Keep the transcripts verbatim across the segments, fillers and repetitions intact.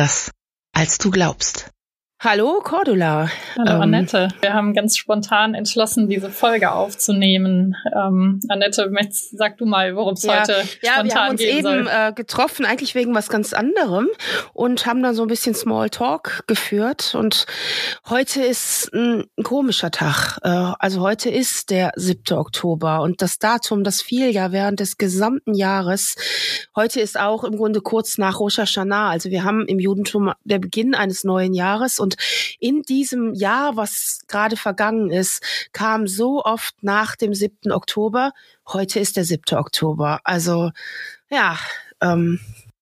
anders, als du glaubst. Hallo Cordula. Hallo ähm, Annette. Wir haben ganz spontan entschlossen, diese Folge aufzunehmen. Ähm, Annette, sag du mal, worum es ja, heute ja, spontan wir haben uns gehen eben soll. Äh, getroffen, eigentlich wegen was ganz anderem und haben dann so ein bisschen Smalltalk geführt. Und heute ist ein, ein komischer Tag. Äh, also heute ist der siebte Oktober und das Datum, das fiel ja während des gesamten Jahres. Heute ist auch im Grunde kurz nach Rosh Hashanah. Also wir haben im Judentum der Beginn eines neuen Jahres. Und in diesem Jahr, was gerade vergangen ist, kam so oft nach dem siebten Oktober. Heute ist der siebte Oktober. Also, ja. Ähm.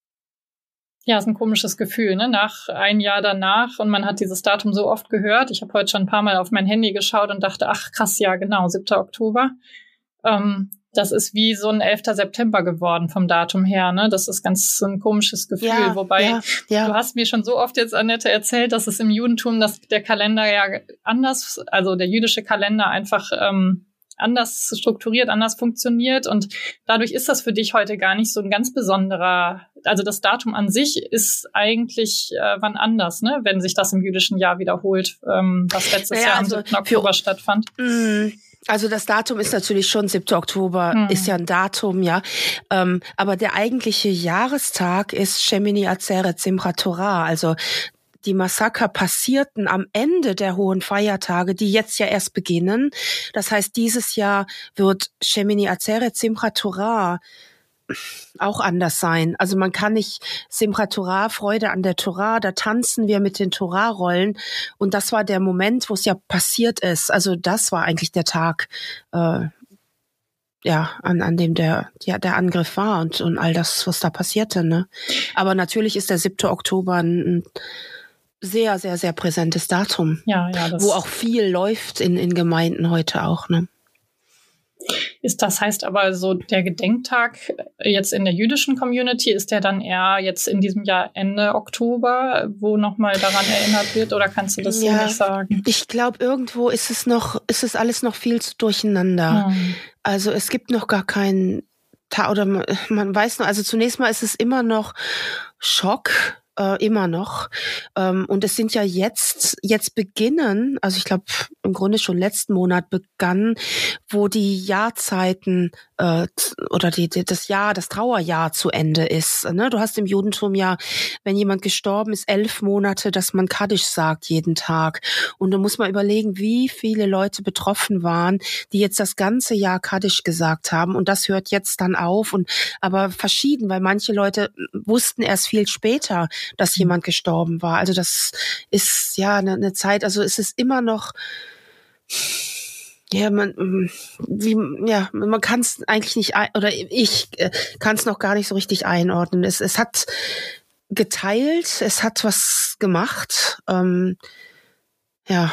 Ja, ist ein komisches Gefühl, ne? Nach ein Jahr danach und man hat dieses Datum so oft gehört. Ich habe heute schon ein paar Mal auf mein Handy geschaut und dachte, ach krass, ja genau, siebter Oktober. Ähm, Das ist wie so ein elfter September geworden vom Datum her, ne? Das ist ganz so ein komisches Gefühl. Ja, Wobei, ja, ja. Du hast mir schon so oft jetzt, Annette, erzählt, dass es im Judentum, dass der Kalender ja anders, also der jüdische Kalender einfach ähm, anders strukturiert, anders funktioniert. Und dadurch ist das für dich heute gar nicht so ein ganz besonderer, also das Datum an sich ist eigentlich äh, wann anders, ne? Wenn sich das im jüdischen Jahr wiederholt, ähm, was letztes naja, Jahr am also siebten Oktober für, stattfand. Mm. Also das Datum ist natürlich schon siebter Oktober, hm. ist ja ein Datum, ja. Ähm, aber der eigentliche Jahrestag ist Shemini Atzeret Simchat Torah, also die Massaker passierten am Ende der hohen Feiertage, die jetzt ja erst beginnen. Das heißt, dieses Jahr wird Shemini Atzeret Simchat Torah auch anders sein. Also man kann nicht Simchat Torah, Freude an der Torah, da tanzen wir mit den Torah-Rollen. Und das war der Moment, wo es ja passiert ist. Also das war eigentlich der Tag, äh, ja, an, an dem der, ja, der Angriff war und, und all das, was da passierte, ne. Aber natürlich ist der siebte Oktober ein, ein sehr, sehr, sehr präsentes Datum. Ja, ja, das wo auch viel läuft in, in Gemeinden heute auch, ne. Ist das heißt aber so, der Gedenktag jetzt in der jüdischen Community, ist der dann eher jetzt in diesem Jahr Ende Oktober, wo nochmal daran erinnert wird, oder kannst du das ja, so nicht sagen? Ich glaube, irgendwo ist es noch, ist es alles noch viel zu durcheinander. Hm. Also es gibt noch gar keinen Tag, oder man, man weiß noch, also zunächst mal ist es immer noch Schock. Äh, immer noch. Ähm, und es sind ja jetzt, jetzt beginnen, also ich glaube im Grunde schon letzten Monat begann, wo die Jahrzeiten äh, oder die, die, das Jahr, das Trauerjahr zu Ende ist. Ne? Du hast im Judentum ja, wenn jemand gestorben ist, elf Monate, dass man Kaddisch sagt jeden Tag. Und da muss man überlegen, wie viele Leute betroffen waren, die jetzt das ganze Jahr Kaddisch gesagt haben. Und das hört jetzt dann auf. Und aber verschieden, weil manche Leute wussten erst viel später, dass jemand gestorben war. Also das ist ja eine, eine Zeit, also es ist immer noch, ja, man, wie, ja, man kann es eigentlich nicht, ein, oder ich äh, kann es noch gar nicht so richtig einordnen. Es, es hat geteilt, es hat was gemacht. Ähm, ja,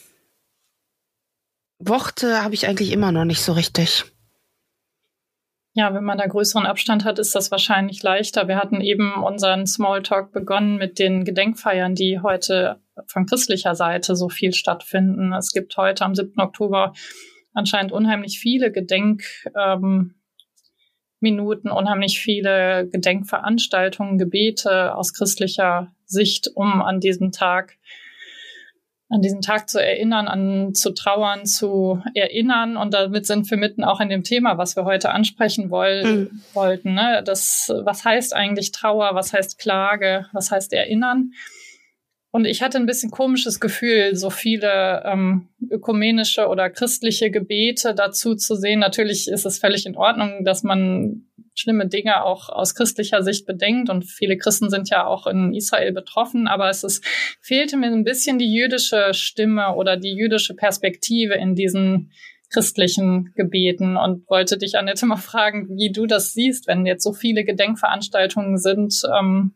Worte habe ich eigentlich immer noch nicht so richtig. Ja, wenn man da größeren Abstand hat, ist das wahrscheinlich leichter. Wir hatten eben unseren Smalltalk begonnen mit den Gedenkfeiern, die heute von christlicher Seite so viel stattfinden. Es gibt heute am siebten Oktober anscheinend unheimlich viele Gedenkminuten, ähm, unheimlich viele Gedenkveranstaltungen, Gebete aus christlicher Sicht, um an diesem Tag an diesen Tag zu erinnern, an zu trauern, zu erinnern. Und damit sind wir mitten auch in dem Thema, was wir heute ansprechen wollen, mhm. wollten. Ne? Das, was heißt eigentlich Trauer? Was heißt Klage? Was heißt Erinnern? Und ich hatte ein bisschen komisches Gefühl, so viele ähm, ökumenische oder christliche Gebete dazu zu sehen. Natürlich ist es völlig in Ordnung, dass man schlimme Dinge auch aus christlicher Sicht bedenkt, und viele Christen sind ja auch in Israel betroffen, aber es ist, fehlte mir ein bisschen die jüdische Stimme oder die jüdische Perspektive in diesen christlichen Gebeten, und wollte dich, Annette, mal fragen, wie du das siehst, wenn jetzt so viele Gedenkveranstaltungen sind. Ähm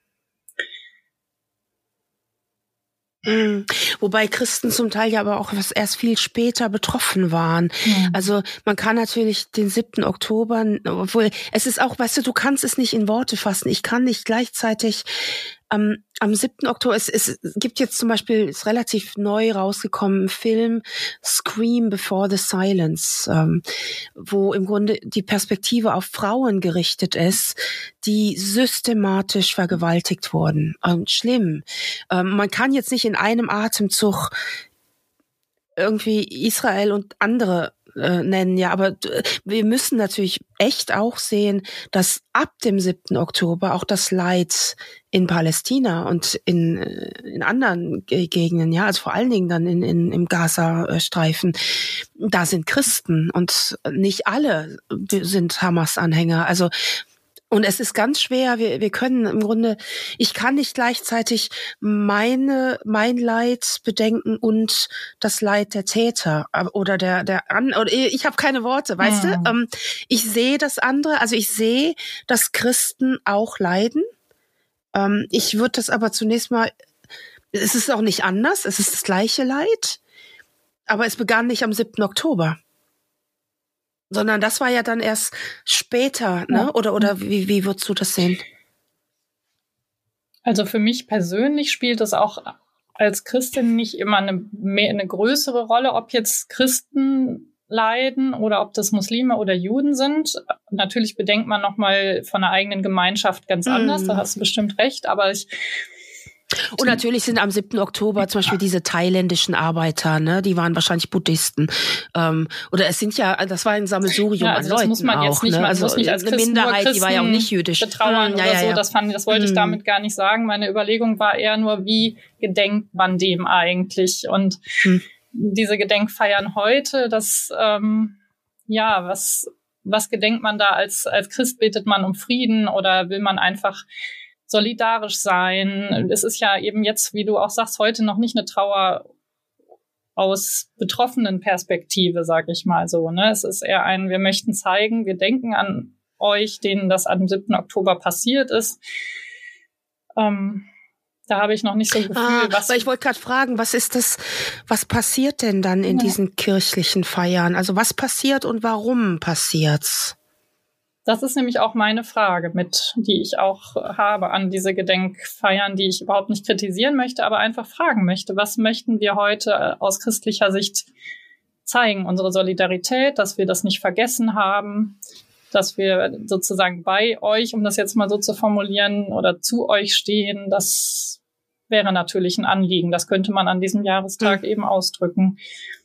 Wobei Christen zum Teil ja aber auch was erst viel später betroffen waren. Ja. Also man kann natürlich den siebten Oktober, obwohl es ist auch, weißt du, du kannst es nicht in Worte fassen. Ich kann nicht gleichzeitig am, am siebten Oktober, es, es gibt jetzt zum Beispiel, ist relativ neu rausgekommen, ein Film Scream Before the Silence, ähm, wo im Grunde die Perspektive auf Frauen gerichtet ist, die systematisch vergewaltigt wurden. Ähm, schlimm. Ähm, man kann jetzt nicht in einem Atemzug irgendwie Israel und andere äh, nennen, ja, aber äh, wir müssen natürlich echt auch sehen, dass ab dem siebten Oktober auch das Leid in Palästina und in in anderen Gegenden, ja, also vor allen Dingen dann in, in im Gaza-Streifen, da sind Christen und nicht alle sind Hamas-Anhänger, also und es ist ganz schwer, wir, wir können im Grunde, ich kann nicht gleichzeitig meine, mein Leid bedenken und das Leid der Täter oder der, der, an, oder ich habe keine Worte, weißt hm. du? Ähm, ich sehe das andere, also ich sehe, dass Christen auch leiden. Ähm, ich würde das aber zunächst mal, es ist auch nicht anders, es ist das gleiche Leid, aber es begann nicht am siebten Oktober. Sondern das war ja dann erst später, ne? Ja. Oder oder wie wie würdest du das sehen? Also für mich persönlich spielt es auch als Christin nicht immer eine mehr eine größere Rolle, ob jetzt Christen leiden oder ob das Muslime oder Juden sind. Natürlich bedenkt man noch mal von der eigenen Gemeinschaft ganz mm. anders. Da hast du bestimmt recht. Aber ich Und natürlich sind am siebten Oktober zum Beispiel diese thailändischen Arbeiter, ne, die waren wahrscheinlich Buddhisten. Ähm, oder es sind ja, das war ein Sammelsurium ja, also an Leuten muss man jetzt auch, nicht, ne? Man also muss nicht als eine Christen Minderheit, Christen die war ja auch nicht jüdisch. Betrauern hm, ja, oder ja, so, ja. das fand, das wollte hm. ich damit gar nicht sagen. Meine Überlegung war eher nur, wie gedenkt man dem eigentlich? Und hm. diese Gedenkfeiern heute, das, ähm, ja, was, was gedenkt man da als, als Christ? Betet man um Frieden oder will man einfach solidarisch sein? Es ist ja eben jetzt, wie du auch sagst, heute noch nicht eine Trauer aus betroffenen Perspektive, sag ich mal so. Ne? Es ist eher ein, wir möchten zeigen, wir denken an euch, denen das am siebten Oktober passiert ist. Ähm, da habe ich noch nicht so ein Gefühl, ah, was... Weil ich wollte gerade fragen, was ist das, was passiert denn dann in ja. diesen kirchlichen Feiern? Also was passiert und warum passiert's? Das ist nämlich auch meine Frage mit, die ich auch habe an diese Gedenkfeiern, die ich überhaupt nicht kritisieren möchte, aber einfach fragen möchte. Was möchten wir heute aus christlicher Sicht zeigen? Unsere Solidarität, dass wir das nicht vergessen haben, dass wir sozusagen bei euch, um das jetzt mal so zu formulieren, oder zu euch stehen. Das wäre natürlich ein Anliegen. Das könnte man an diesem Jahrestag hm. eben ausdrücken.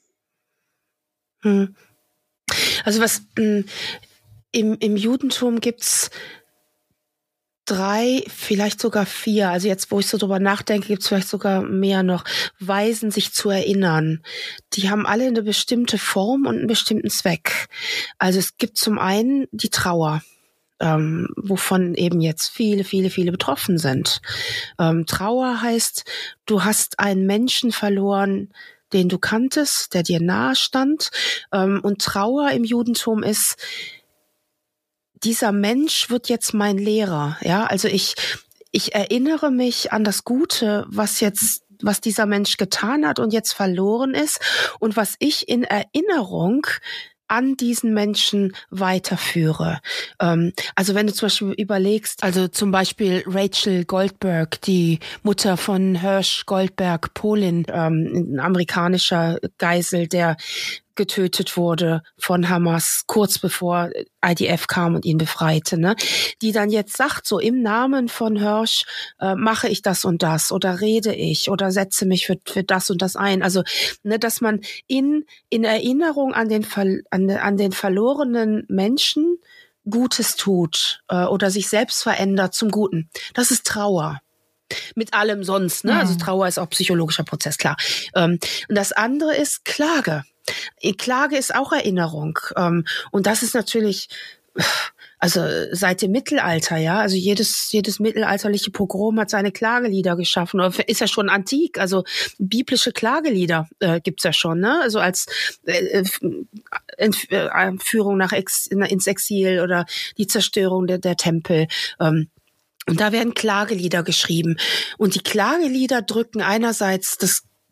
Hm. Also was... Mh, Im, im Judentum gibt's drei, vielleicht sogar vier, also jetzt, wo ich so drüber nachdenke, gibt's vielleicht sogar mehr noch, Weisen, sich zu erinnern. Die haben alle eine bestimmte Form und einen bestimmten Zweck. Also es gibt zum einen die Trauer, ähm, wovon eben jetzt viele, viele, viele betroffen sind. Ähm, Trauer heißt, du hast einen Menschen verloren, den du kanntest, der dir nahe stand. Ähm, und Trauer im Judentum ist, dieser Mensch wird jetzt mein Lehrer, ja, also ich, ich erinnere mich an das Gute, was jetzt, was dieser Mensch getan hat und jetzt verloren ist und was ich in Erinnerung an diesen Menschen weiterführe. Ähm, also wenn du zum Beispiel überlegst, also zum Beispiel Rachel Goldberg, die Mutter von Hirsch Goldberg, Polin, ähm, ein amerikanischer Geisel, der getötet wurde von Hamas, kurz bevor I D F kam und ihn befreite, ne? Die dann jetzt sagt, so im Namen von Hirsch äh, mache ich das und das oder rede ich oder setze mich für, für das und das ein. Also, ne, dass man in, in Erinnerung an den, Ver, an, an den verlorenen Menschen Gutes tut äh, oder sich selbst verändert zum Guten. Das ist Trauer. Mit allem sonst, ne? Also Trauer ist auch psychologischer Prozess, klar. Ähm, und das andere ist Klage. Klage ist auch Erinnerung. Ähm, und das ist natürlich, also seit dem Mittelalter, ja, also jedes jedes mittelalterliche Pogrom hat seine Klagelieder geschaffen. Oder ist ja schon antik, also biblische Klagelieder äh, gibt's ja schon, ne? Also als äh, Entführung nach Ex, ins Exil oder die Zerstörung der, der Tempel. Ähm, Und da werden Klagelieder geschrieben. Und die Klagelieder drücken einerseits das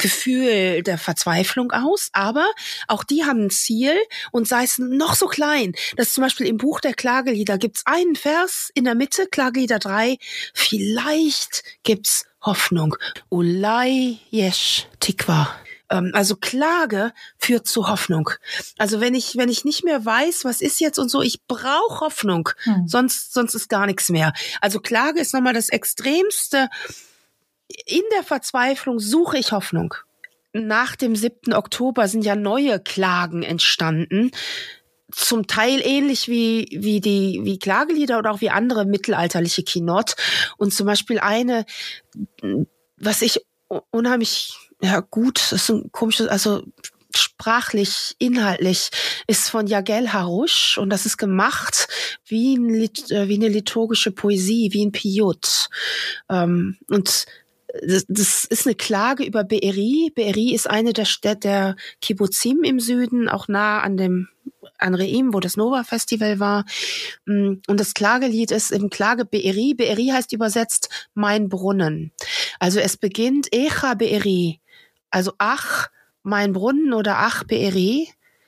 Gefühl der Verzweiflung aus, aber auch die haben ein Ziel und sei es noch so klein. Das ist zum Beispiel im Buch der Klagelieder gibt's einen Vers in der Mitte, Klagelieder drei, vielleicht gibt's Hoffnung. Ulai yesh tikva. Also Klage führt zu Hoffnung. Also wenn ich wenn ich nicht mehr weiß, was ist jetzt und so, ich brauche Hoffnung, hm. sonst sonst ist gar nichts mehr. Also Klage ist nochmal das Extremste. In der Verzweiflung suche ich Hoffnung. Nach dem siebten Oktober sind ja neue Klagen entstanden, zum Teil ähnlich wie wie die wie Klagelieder oder auch wie andere mittelalterliche Kinot. Und zum Beispiel eine, was ich unheimlich ja gut, das ist ein komisches, also sprachlich, inhaltlich, ist von Yagel Harush und das ist gemacht wie, ein, wie eine liturgische Poesie, wie ein Piyut. Ähm, und das, das ist eine Klage über Be'eri. Be'eri ist eine der Städte der Kibbutzim im Süden, auch nah an dem an Reim, wo das Nova-Festival war. Und das Klagelied ist im Klage Be'eri. Be'eri heißt übersetzt mein Brunnen. Also es beginnt Echa Be'eri. Also ach, mein Brunnen oder ach, Be'eri,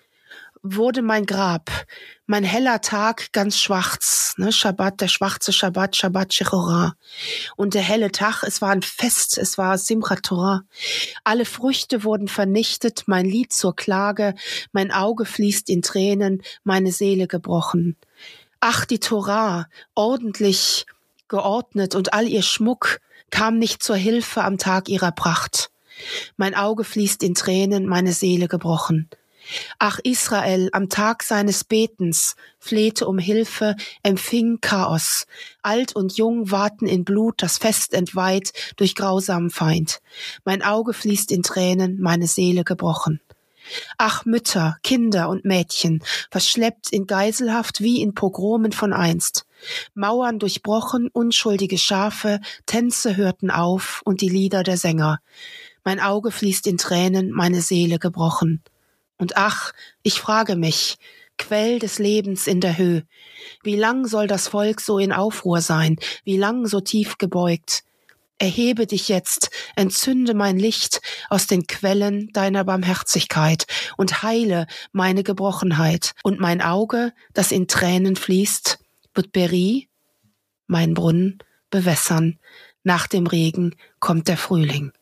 wurde mein Grab, mein heller Tag ganz schwarz, ne, Schabbat, der schwarze Schabbat, Shabbat Shechorah. Und der helle Tag, es war ein Fest, es war Simchat Torah. Alle Früchte wurden vernichtet, mein Lied zur Klage, mein Auge fließt in Tränen, meine Seele gebrochen. Ach, die Torah, ordentlich geordnet und all ihr Schmuck kam nicht zur Hilfe am Tag ihrer Pracht. Mein Auge fließt in Tränen, meine Seele gebrochen. Ach, Israel, am Tag seines Betens, flehte um Hilfe, empfing Chaos. Alt und jung waten in Blut, das Fest entweiht durch grausamen Feind. Mein Auge fließt in Tränen, meine Seele gebrochen. Ach, Mütter, Kinder und Mädchen, verschleppt in Geiselhaft wie in Pogromen von einst. Mauern durchbrochen, unschuldige Schafe, Tänze hörten auf und die Lieder der Sänger. Mein Auge fließt in Tränen, meine Seele gebrochen. Und ach, ich frage mich, Quell des Lebens in der Höhe, wie lang soll das Volk so in Aufruhr sein, wie lang so tief gebeugt? Erhebe dich jetzt, entzünde mein Licht aus den Quellen deiner Barmherzigkeit und heile meine Gebrochenheit. Und mein Auge, das in Tränen fließt, wird Be'eri, mein Brunnen, bewässern. Nach dem Regen kommt der Frühling.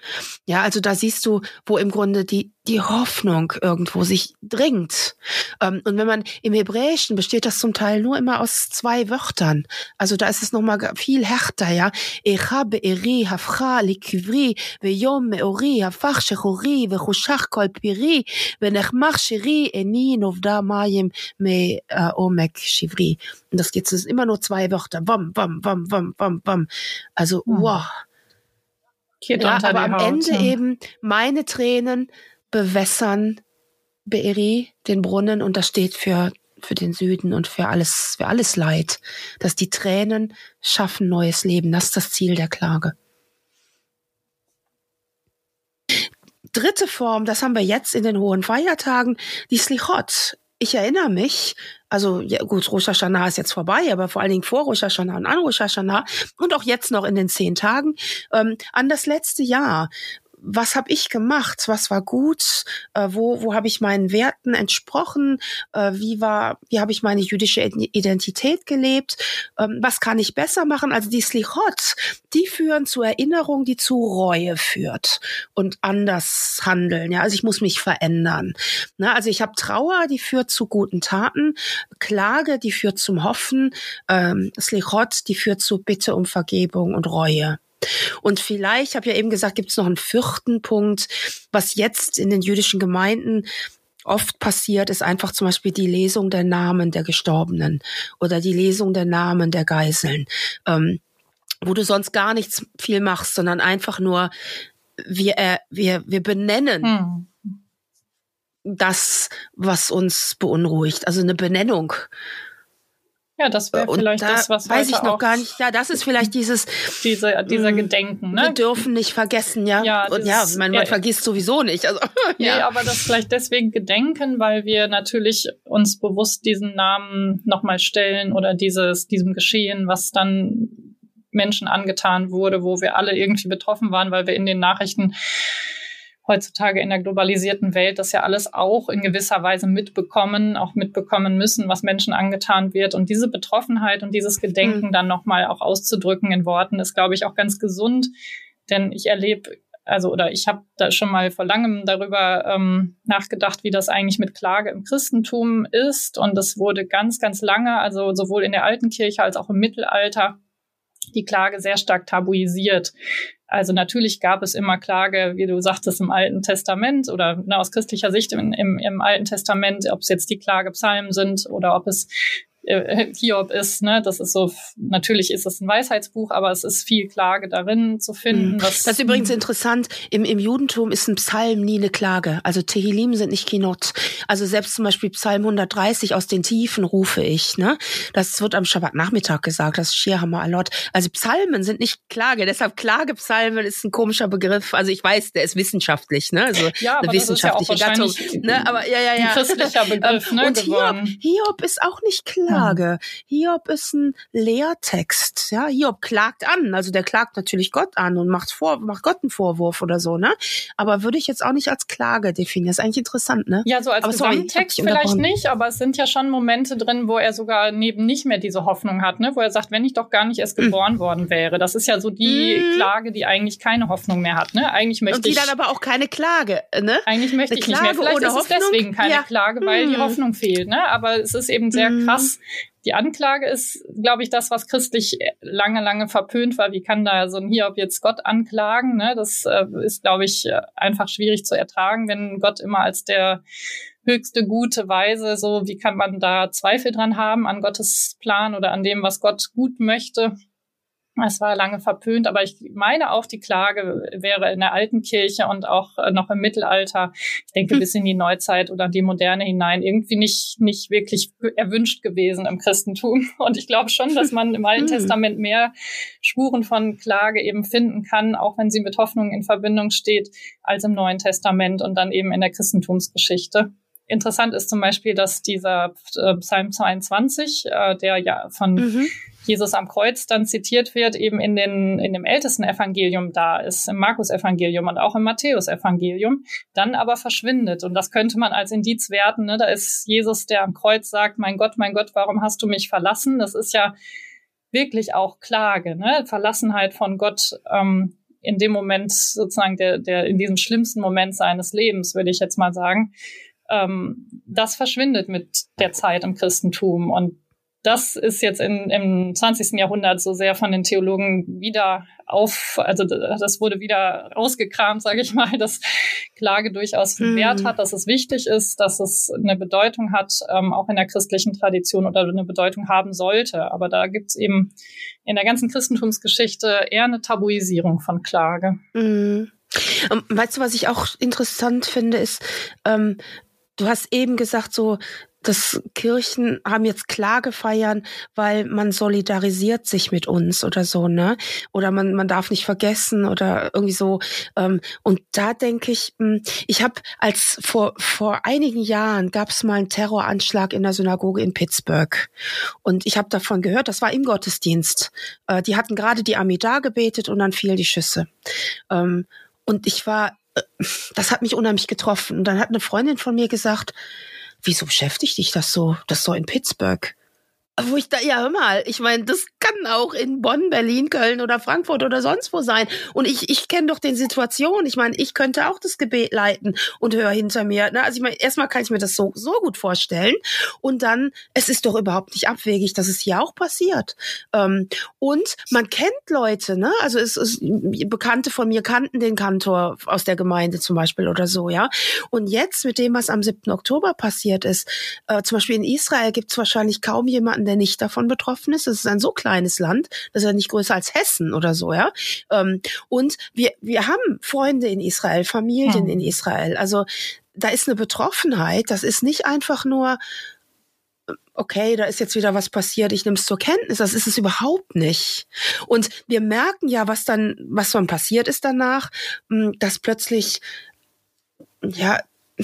Ja, also da siehst du, wo im Grunde die die Hoffnung irgendwo sich dringt. Ähm, und wenn man im Hebräischen besteht das zum Teil nur immer aus zwei Wörtern. Also da ist es nochmal viel härter, ja. Echa be'eri hafcha likivri veyom me'ori hafach shechori vechushach kol piri venechmach shiri eni novda mayim me'omek shivri. Und das geht, das ist immer nur zwei Wörter. Wam, wam, wam, wam, wam, wam. Also, hm. wow. Geht ja, unter aber die am Haut, Ende ja. eben meine Tränen bewässern Be'eri, den Brunnen, und das steht für für den Süden und für alles für alles Leid, dass die Tränen schaffen neues Leben. Das ist das Ziel der Klage. Dritte Form, das haben wir jetzt in den hohen Feiertagen, die Slichot. Ich erinnere mich, also ja, gut, Rosh Hashanah ist jetzt vorbei, aber vor allen Dingen vor Rosh Hashanah und an Rosh Hashanah und auch jetzt noch in den zehn Tagen, ähm, an das letzte Jahr. Was habe ich gemacht? Was war gut? Äh, wo wo habe ich meinen Werten entsprochen? Äh, wie war wie habe ich meine jüdische Identität gelebt? Ähm, was kann ich besser machen? Also die Slichot, die führen zu Erinnerung, die zu Reue führt und anders handeln. Ja, also ich muss mich verändern. Ne? Also ich habe Trauer, die führt zu guten Taten. Klage, die führt zum Hoffen. Ähm, Slichot, die führt zu Bitte um Vergebung und Reue. Und vielleicht, ich habe ja eben gesagt, gibt es noch einen vierten Punkt, was jetzt in den jüdischen Gemeinden oft passiert, ist einfach zum Beispiel die Lesung der Namen der Gestorbenen oder die Lesung der Namen der Geiseln, ähm, wo du sonst gar nichts viel machst, sondern einfach nur wir äh, wir wir benennen hm. das, was uns beunruhigt, also eine Benennung. Ja, das wäre vielleicht da das, was weiß heute ich noch auch gar nicht. Ja, das ist vielleicht dieses diese, dieser Gedenken. Ne? Wir dürfen nicht vergessen, ja. Ja, und ja, man, man ja, vergisst sowieso nicht. Also nee, ja, aber das vielleicht deswegen Gedenken, weil wir natürlich uns bewusst diesen Namen nochmal stellen oder dieses diesem Geschehen, was dann Menschen angetan wurde, wo wir alle irgendwie betroffen waren, weil wir in den Nachrichten heutzutage in der globalisierten Welt das ja alles auch in gewisser Weise mitbekommen, auch mitbekommen müssen, was Menschen angetan wird. Und diese Betroffenheit und dieses Gedenken mhm. dann nochmal auch auszudrücken in Worten, ist, glaube ich, auch ganz gesund. Denn ich erlebe, also oder ich habe da schon mal vor langem darüber ähm, nachgedacht, wie das eigentlich mit Klage im Christentum ist. Und das wurde ganz, ganz lange, also sowohl in der alten Kirche als auch im Mittelalter, die Klage sehr stark tabuisiert. Also natürlich gab es immer Klage, wie du sagtest, im Alten Testament oder ne, aus christlicher Sicht im, im, im Alten Testament, ob es jetzt die Klagepsalmen sind oder ob es äh, Hiob ist. Ne? Das ist so, natürlich ist es ein Weisheitsbuch, aber es ist viel Klage darin zu finden. Was, das ist übrigens interessant. Im, im Judentum ist ein Psalm nie eine Klage. Also Tehillim sind nicht Kinot. Also selbst zum Beispiel Psalm hundertdreißig, aus den Tiefen rufe ich. Ne? Das wird am Schabbatnachmittag gesagt, das Shir Hama'alot. Also Psalmen sind nicht Klage. Deshalb Klagepsalmen ist ein komischer Begriff. Also ich weiß, der ist wissenschaftlich. Ne? Also ja, aber eine wissenschaftliche das ist ja auch Gattung. Ne? Aber ja, ja, ja. Ein christlicher Begriff ne, Und geworden. Hiob, Hiob ist auch nicht Klage. Klage. Hiob ist ein Lehrtext. Ja, Hiob klagt an. Also der klagt natürlich Gott an und macht vor, macht Gott einen Vorwurf oder so, ne? Aber würde ich jetzt auch nicht als Klage definieren. Das ist eigentlich interessant, ne? Ja, so als aber Gesamttext sorry, vielleicht nicht, aber es sind ja schon Momente drin, wo er sogar neben nicht mehr diese Hoffnung hat, ne? Wo er sagt, wenn ich doch gar nicht erst geboren mm. worden wäre. Das ist ja so die mm. Klage, die eigentlich keine Hoffnung mehr hat, ne? Eigentlich möchte und die ich, dann aber auch keine Klage, ne? Eigentlich möchte Eine ich Klage nicht mehr. Vielleicht ohne ist es Hoffnung? deswegen keine ja. Klage, weil mm. die Hoffnung fehlt, ne? Aber es ist eben sehr mm. krass. Die Anklage ist, glaube ich, das, was christlich lange, lange verpönt war. Wie kann da so ein Hiob jetzt Gott anklagen? Ne? Das äh, ist, glaube ich, einfach schwierig zu ertragen, wenn Gott immer als der höchste, gute Weise, so wie kann man da Zweifel dran haben an Gottes Plan oder an dem, was Gott gut möchte? Es war lange verpönt, aber ich meine auch, die Klage wäre in der alten Kirche und auch noch im Mittelalter, ich denke hm. bis in die Neuzeit oder die Moderne hinein, irgendwie nicht nicht wirklich erwünscht gewesen im Christentum. Und ich glaube schon, dass man im Alten hm. Testament mehr Spuren von Klage eben finden kann, auch wenn sie mit Hoffnung in Verbindung steht, als im Neuen Testament und dann eben in der Christentumsgeschichte. Interessant ist zum Beispiel, dass dieser äh, Psalm zweiundzwanzig, äh, der ja von mhm. Jesus am Kreuz dann zitiert wird, eben in den in dem ältesten Evangelium da ist, im Markus-Evangelium und auch im Matthäus-Evangelium, dann aber verschwindet. Und das könnte man als Indiz werten. Ne? Da ist Jesus, der am Kreuz sagt, mein Gott, mein Gott, warum hast du mich verlassen? Das ist ja wirklich auch Klage, ne? Verlassenheit von Gott ähm, in dem Moment sozusagen, der der in diesem schlimmsten Moment seines Lebens, würde ich jetzt mal sagen. Ähm, das verschwindet mit der Zeit im Christentum. Und das ist jetzt in, im zwanzigsten Jahrhundert so sehr von den Theologen wieder auf, also das wurde wieder rausgekramt, sage ich mal, dass Klage durchaus viel Wert hat, dass es wichtig ist, dass es eine Bedeutung hat, ähm, auch in der christlichen Tradition oder eine Bedeutung haben sollte. Aber da gibt's eben in der ganzen Christentumsgeschichte eher eine Tabuisierung von Klage. Mhm. Um, weißt du, was ich auch interessant finde, ist, ähm, du hast eben gesagt, so, dass Kirchen haben jetzt Klage feiern, weil man solidarisiert sich mit uns oder so, ne? Oder man man darf nicht vergessen oder irgendwie so. Ähm, und da denke ich, ich habe als vor vor einigen Jahren gab es mal einen Terroranschlag in der Synagoge in Pittsburgh und ich habe davon gehört. Das war im Gottesdienst. Äh, die hatten gerade die Amida gebetet und dann fielen die Schüsse. Ähm, und ich war, äh, das hat mich unheimlich getroffen. Und dann hat eine Freundin von mir gesagt, wieso beschäftigt dich das so, das so in Pittsburgh? Wo ich da, ja hör mal, ich meine, das kann auch in Bonn, Berlin, Köln oder Frankfurt oder sonst wo sein. Und ich ich kenne doch den Situation. Ich meine, ich könnte auch das Gebet leiten und höre hinter mir. Ne? Also ich meine, erstmal kann ich mir das so so gut vorstellen. Und dann, es ist doch überhaupt nicht abwegig, dass es hier auch passiert. Ähm, und man kennt Leute, ne? Also es ist Bekannte von mir kannten den Kantor aus der Gemeinde zum Beispiel oder so, ja. Und jetzt mit dem, was am siebten Oktober passiert ist, äh, zum Beispiel in Israel gibt es wahrscheinlich kaum jemanden, der nicht davon betroffen ist. Es ist ein so kleines Land, das ist ja nicht größer als Hessen oder so, ja. Ähm, und wir wir haben Freunde in Israel, Familien hm. in Israel. Also da ist eine Betroffenheit. Das ist nicht einfach nur, okay, da ist jetzt wieder was passiert, ich nehme es zur Kenntnis. Das ist es überhaupt nicht. Und wir merken ja, was dann, was dann passiert ist danach, dass plötzlich, ja,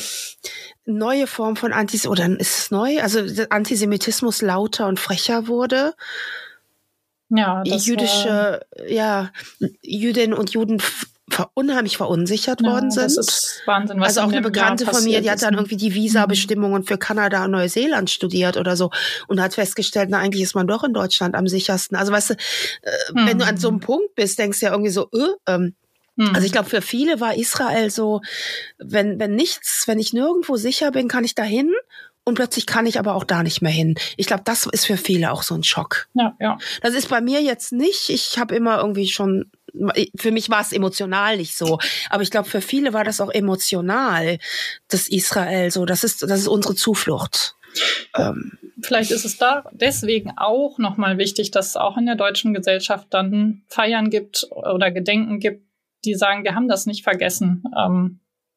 neue Form von Antis oder ist es neu? Also Antisemitismus lauter und frecher wurde. Ja, das jüdische, war... ja, Jüdinnen und Juden f- unheimlich verunsichert ja, worden sind. Das ist Wahnsinn, was also auch eine Bekannte von mir, die hat dann irgendwie die Visabestimmungen für Kanada und Neuseeland studiert oder so und hat festgestellt, na eigentlich ist man doch in Deutschland am sichersten. Also weißt du, äh, hm. wenn du an so einem Punkt bist, denkst du ja irgendwie so, äh, ähm, hm. also ich glaube, für viele war Israel so, wenn wenn nichts, wenn ich nirgendwo sicher bin, kann ich da hin. Und plötzlich kann ich aber auch da nicht mehr hin. Ich glaube, das ist für viele auch so ein Schock. Ja, ja. Das ist bei mir jetzt nicht. Ich habe immer irgendwie schon, für mich war es emotional nicht so. Aber ich glaube, für viele war das auch emotional, das Israel so. Das ist, das ist unsere Zuflucht. Ähm. Vielleicht ist es da deswegen auch nochmal wichtig, dass es auch in der deutschen Gesellschaft dann Feiern gibt oder Gedenken gibt, die sagen, wir haben das nicht vergessen. Ähm,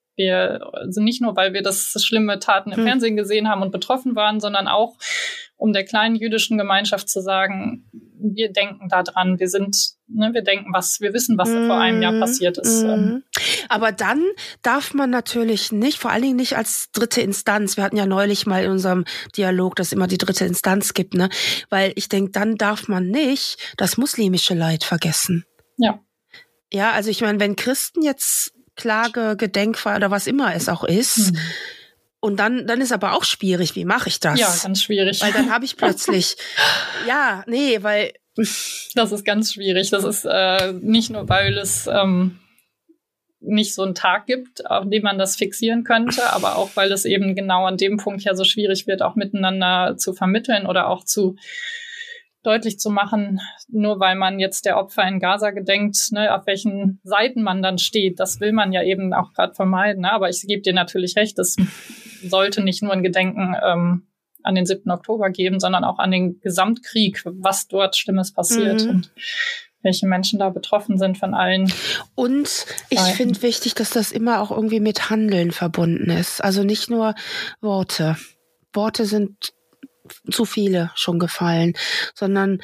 Wir sind nicht nur, weil wir das schlimme Taten im hm. Fernsehen gesehen haben und betroffen waren, sondern auch, um der kleinen jüdischen Gemeinschaft zu sagen, wir denken da dran, wir sind, ne, wir denken, was, wir wissen, was mm. vor einem Jahr passiert ist. Mm. Aber dann darf man natürlich nicht, vor allen Dingen nicht als dritte Instanz. Wir hatten ja neulich mal in unserem Dialog, dass es immer die dritte Instanz gibt, ne? Weil ich denke, dann darf man nicht das muslimische Leid vergessen. Ja. Ja, also ich meine, wenn Christen jetzt Klage, Gedenkfeier oder was immer es auch ist. Hm. Und dann, dann ist aber auch schwierig, wie mache ich das? Ja, ganz schwierig. Weil dann habe ich plötzlich, ja, nee, weil... Das ist ganz schwierig. Das ist äh, nicht nur, weil es ähm, nicht so einen Tag gibt, auf dem man das fixieren könnte, aber auch, weil es eben genau an dem Punkt ja so schwierig wird, auch miteinander zu vermitteln oder auch zu deutlich zu machen, nur weil man jetzt der Opfer in Gaza gedenkt, ne, auf welchen Seiten man dann steht. Das will man ja eben auch gerade vermeiden. Ne? Aber ich gebe dir natürlich recht, es sollte nicht nur ein Gedenken ähm, an den siebten Oktober geben, sondern auch an den Gesamtkrieg, was dort Schlimmes passiert mhm. und welche Menschen da betroffen sind von allen. Und ich finde wichtig, dass das immer auch irgendwie mit Handeln verbunden ist. Also nicht nur Worte. Worte sind zu viele schon gefallen, sondern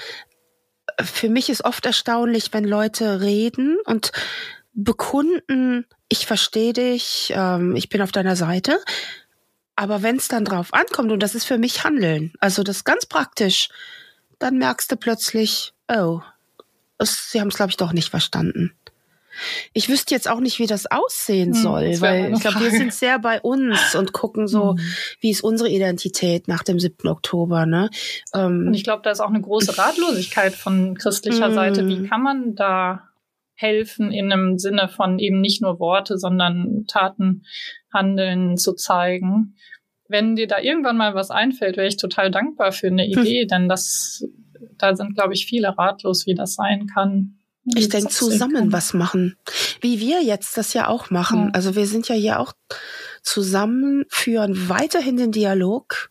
für mich ist oft erstaunlich, wenn Leute reden und bekunden, ich verstehe dich, ähm, ich bin auf deiner Seite, aber wenn es dann drauf ankommt, und das ist für mich Handeln, also das ist ganz praktisch, dann merkst du plötzlich, oh, das, sie haben es, glaube ich, doch nicht verstanden. Ich wüsste jetzt auch nicht, wie das aussehen soll, hm, weil ich glaube, wir sind sehr bei uns und gucken so, hm. wie ist unsere Identität nach dem siebten Oktober, ne? Ähm, und ich glaube, da ist auch eine große Ratlosigkeit von christlicher hm. Seite. Wie kann man da helfen in einem Sinne von eben nicht nur Worte, sondern Taten, Handeln zu zeigen? Wenn dir da irgendwann mal was einfällt, wäre ich total dankbar für eine Idee, hm. denn das, da sind, glaube ich, viele ratlos, wie das sein kann. Ich denke, zusammen was machen. Wie wir jetzt das ja auch machen. Ja. Also wir sind ja hier auch zusammen, führen weiterhin den Dialog.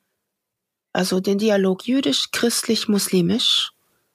Also den Dialog jüdisch, christlich, muslimisch.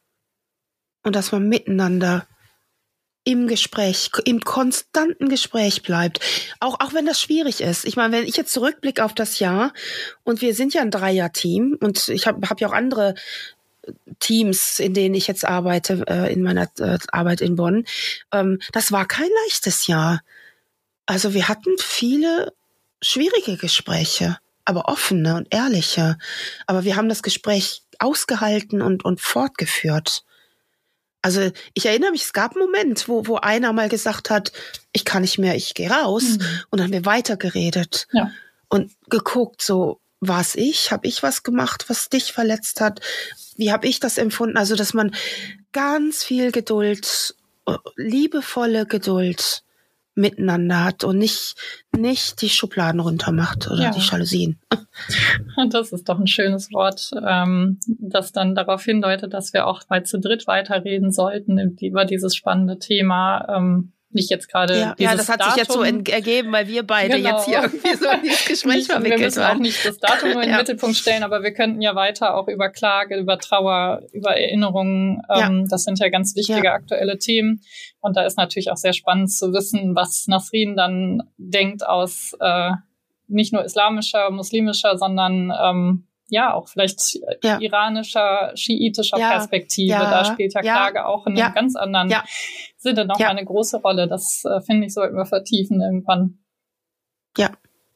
Und dass man miteinander im Gespräch, im konstanten Gespräch bleibt. Auch, auch wenn das schwierig ist. Ich meine, wenn ich jetzt zurückblicke auf das Jahr und wir sind ja ein Dreier-Team und ich habe hab ja auch andere Teams, in denen ich jetzt arbeite, äh, in meiner äh, Arbeit in Bonn. Ähm, das war kein leichtes Jahr. Also wir hatten viele schwierige Gespräche, aber offene und ehrliche. Aber wir haben das Gespräch ausgehalten und, und fortgeführt. Also ich erinnere mich, es gab einen Moment, wo, wo einer mal gesagt hat, ich kann nicht mehr, ich gehe raus. Mhm. Und dann haben wir weitergeredet ja. und geguckt, so, war's ich? Habe ich was gemacht, was dich verletzt hat? Wie habe ich das empfunden? Also, dass man ganz viel Geduld, liebevolle Geduld miteinander hat und nicht, nicht die Schubladen runtermacht oder ja. die Jalousien. Das ist doch ein schönes Wort, ähm, das dann darauf hindeutet, dass wir auch mal zu dritt weiterreden sollten über dieses spannende Thema. Ähm, nicht jetzt gerade ja, dieses ja, das hat Datum. sich jetzt so ergeben, weil wir beide genau. jetzt hier irgendwie so in dieses Gespräch nicht, verwickelt Wir müssen waren. auch nicht das Datum nur in den ja. Mittelpunkt stellen, aber wir könnten ja weiter auch über Klage, über Trauer, über Erinnerungen, ähm, ja. das sind ja ganz wichtige ja. aktuelle Themen. Und da ist natürlich auch sehr spannend zu wissen, was Nasrin dann denkt aus äh, nicht nur islamischer, muslimischer, sondern ähm, ja, auch vielleicht ja. iranischer, schiitischer ja. Perspektive. Ja. Da spielt ja Klage ja. auch in ja. einem ganz anderen ja. Sinne noch ja. eine große Rolle. Das äh, finde ich, sollten wir vertiefen irgendwann. Ja.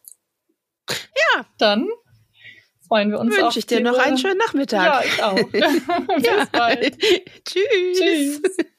Ja. Dann freuen wir uns auf Wünsche ich dir noch einen schönen Nachmittag. Ja, ich auch. Bis ja. bald. Tschüss. Tschüss.